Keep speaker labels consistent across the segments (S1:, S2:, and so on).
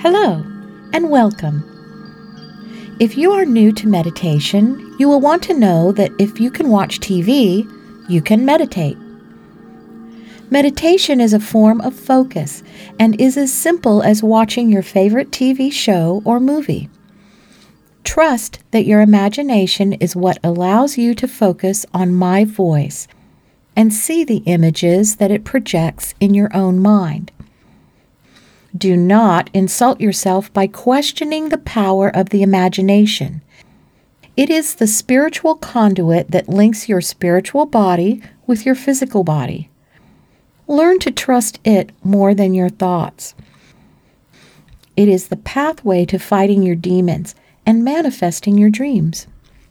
S1: Hello, and welcome. If you are new to meditation, you will want to know that if you can watch TV, you can meditate. Meditation is a form of focus and is as simple as watching your favorite TV show or movie. Trust that your imagination is what allows you to focus on my voice and see the images that it projects in your own mind. Do not insult yourself by questioning the power of the imagination. It is the spiritual conduit that links your spiritual body with your physical body. Learn to trust it more than your thoughts. It is the pathway to fighting your demons and manifesting your dreams.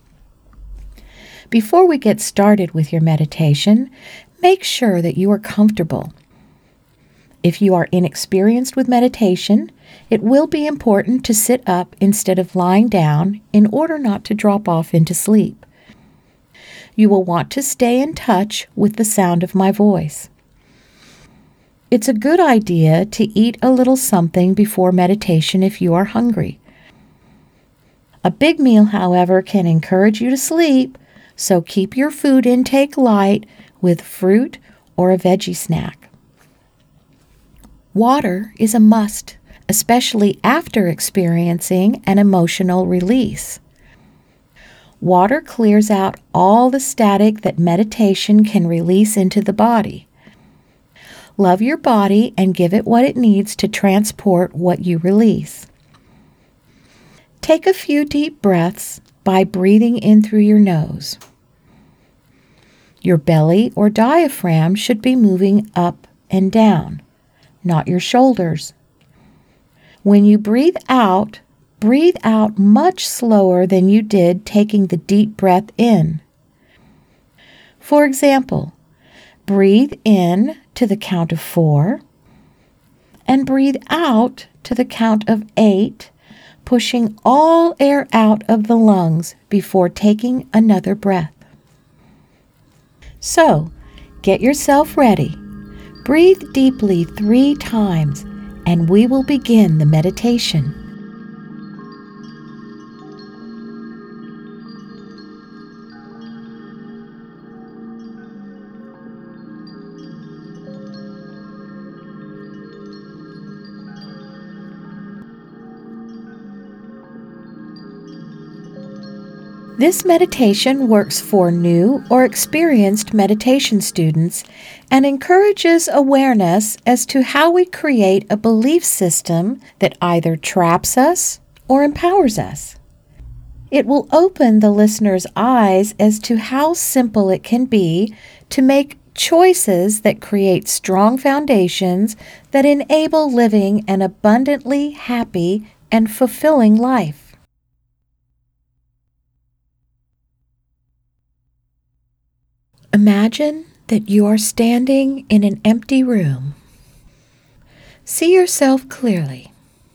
S1: Before we get started with your meditation, make sure that you are comfortable. If you are inexperienced with meditation, it will be important to sit up instead of lying down in order not to drop off into sleep. You will want to stay in touch with the sound of my voice. It's a good idea to eat a little something before meditation if you are hungry. A big meal, however, can encourage you to sleep, so keep your food intake light with fruit or a veggie snack. Water is a must, especially after experiencing an emotional release. Water clears out all the static that meditation can release into the body. Love your body and give it what it needs to transport what you release. Take a few deep breaths by breathing in through your nose. Your belly or diaphragm should be moving up and down, not your shoulders. When you breathe out much slower than you did taking the deep breath in. For example, breathe in to the count of 4 and breathe out to the count of 8, pushing all air out of the lungs before taking another breath. So, get yourself ready. Breathe deeply 3 times, and we will begin the meditation. This meditation works for new or experienced meditation students and encourages awareness as to how we create a belief system that either traps us or empowers us. It will open the listener's eyes as to how simple it can be to make choices that create strong foundations that enable living an abundantly happy and fulfilling life. Imagine that you are standing in an empty room. See yourself clearly.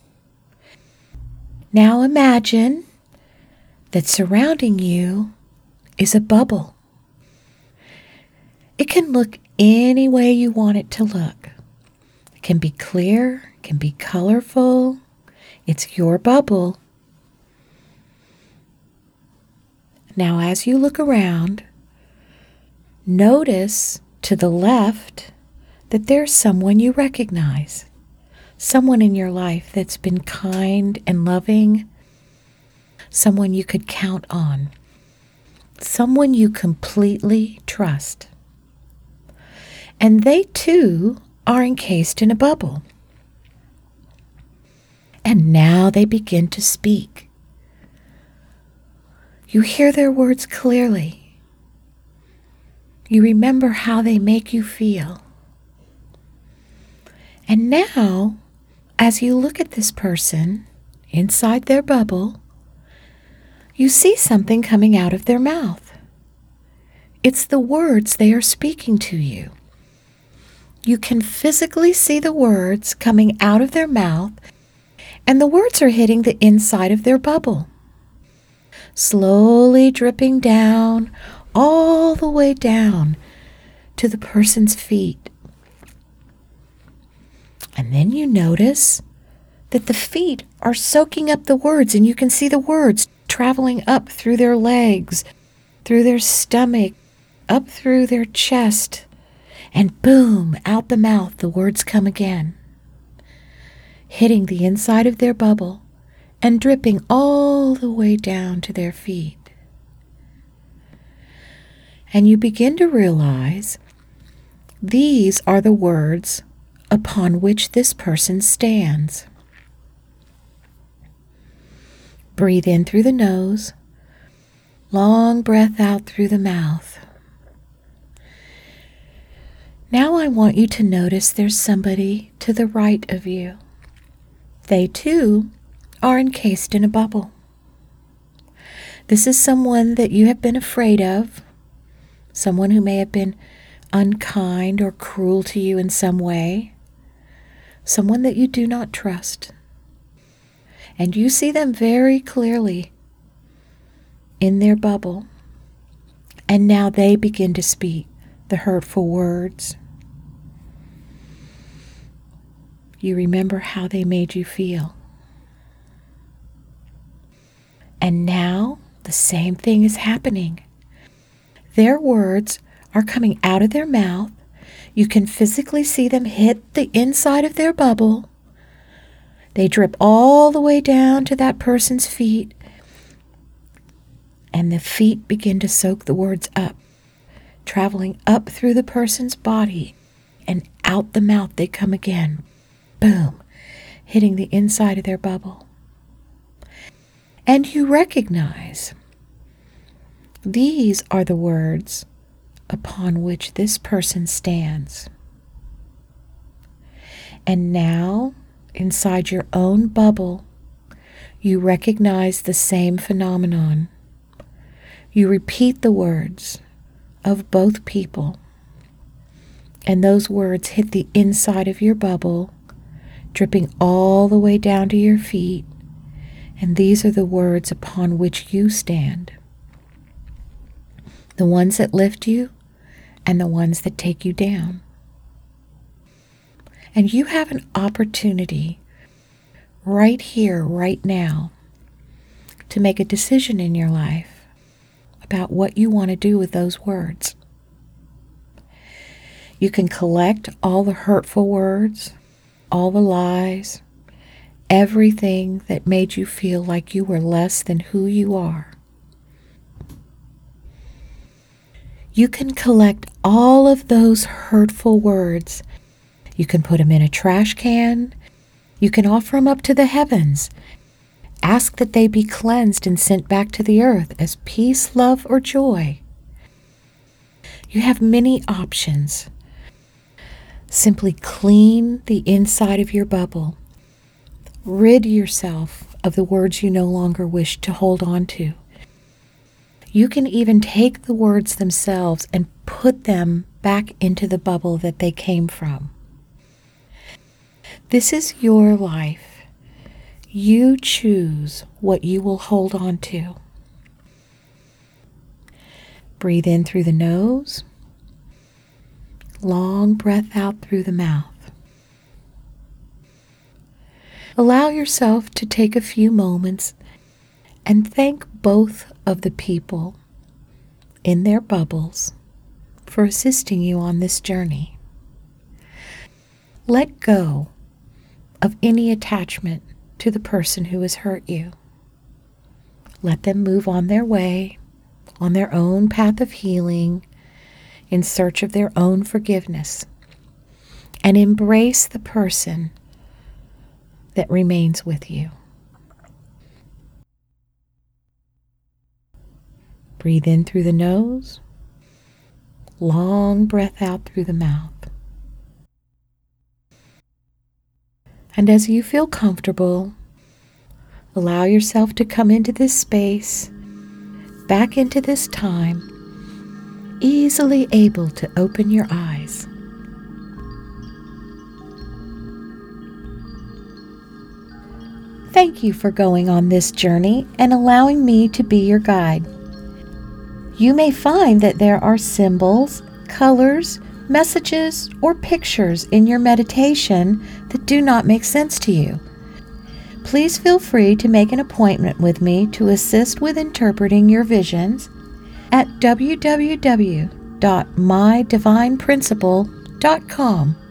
S1: Now imagine that surrounding you is a bubble. It can look any way you want it to look. It can be clear, it can be colorful. It's your bubble. Now as you look around, notice to the left that there's someone you recognize, someone in your life that's been kind and loving, someone you could count on, someone you completely trust. And they too are encased in a bubble. And now they begin to speak. You hear their words clearly. You remember how they make you feel. And now, as you look at this person inside their bubble, you see something coming out of their mouth. It's the words they are speaking to you. You can physically see the words coming out of their mouth, and the words are hitting the inside of their bubble, slowly dripping down all the way down to the person's feet. And then you notice that the feet are soaking up the words, and you can see the words traveling up through their legs, through their stomach, up through their chest, and boom, out the mouth, the words come again, hitting the inside of their bubble and dripping all the way down to their feet. And you begin to realize these are the words upon which this person stands. Breathe in through the nose, long breath out through the mouth. Now I want you to notice there's somebody to the right of you. They too are encased in a bubble. This is someone that you have been afraid of, someone who may have been unkind or cruel to you in some way, someone that you do not trust. And you see them very clearly in their bubble. And now they begin to speak the hurtful words. You remember how they made you feel. And now the same thing is happening. Their words are coming out of their mouth. You can physically see them hit the inside of their bubble. They drip all the way down to that person's feet, and the feet begin to soak the words up, traveling up through the person's body, and out the mouth they come again. Boom, hitting the inside of their bubble. And you recognize these are the words upon which this person stands. And now, inside your own bubble, you recognize the same phenomenon. You repeat the words of both people, and those words hit the inside of your bubble, dripping all the way down to your feet, and these are the words upon which you stand. The ones that lift you and the ones that take you down. And you have an opportunity right here, right now, to make a decision in your life about what you want to do with those words. You can collect all the hurtful words, all the lies, everything that made you feel like you were less than who you are. You can collect all of those hurtful words. You can put them in a trash can. You can offer them up to the heavens. Ask that they be cleansed and sent back to the earth as peace, love, or joy. You have many options. Simply clean the inside of your bubble. Rid yourself of the words you no longer wish to hold on to. You can even take the words themselves and put them back into the bubble that they came from. This is your life. You choose what you will hold on to. Breathe in through the nose. Long breath out through the mouth. Allow yourself to take a few moments and thank both of the people in their bubbles for assisting you on this journey. Let go of any attachment to the person who has hurt you. Let them move on their way, on their own path of healing, in search of their own forgiveness, and embrace the person that remains with you. Breathe in through the nose, long breath out through the mouth. And as you feel comfortable, allow yourself to come into this space, back into this time, easily able to open your eyes. Thank you for going on this journey and allowing me to be your guide. You may find that there are symbols, colors, messages, or pictures in your meditation that do not make sense to you. Please feel free to make an appointment with me to assist with interpreting your visions at www.mydivineprinciple.com.